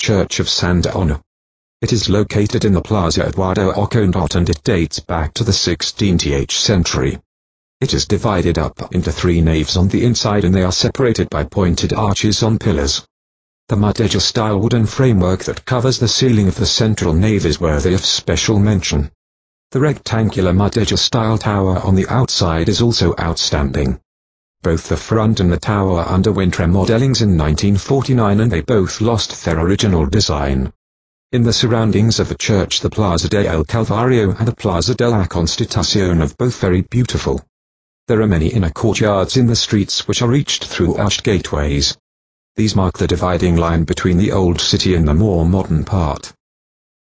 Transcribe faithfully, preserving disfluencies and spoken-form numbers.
Church of Santa Ana. It is located in the Plaza Eduardo Ocondat and it dates back to the sixteenth century. It is divided up into three naves on the inside and they are separated by pointed arches on pillars. The mudéjar-style wooden framework that covers the ceiling of the central nave is worthy of special mention. The rectangular mudéjar-style tower on the outside is also outstanding. Both the front and the tower underwent remodelings in nineteen forty-nine and they both lost their original design. In the surroundings of the church, the Plaza de El Calvario and the Plaza de la Constitución are both very beautiful. There are many inner courtyards in the streets which are reached through arched gateways. These mark the dividing line between the old city and the more modern part.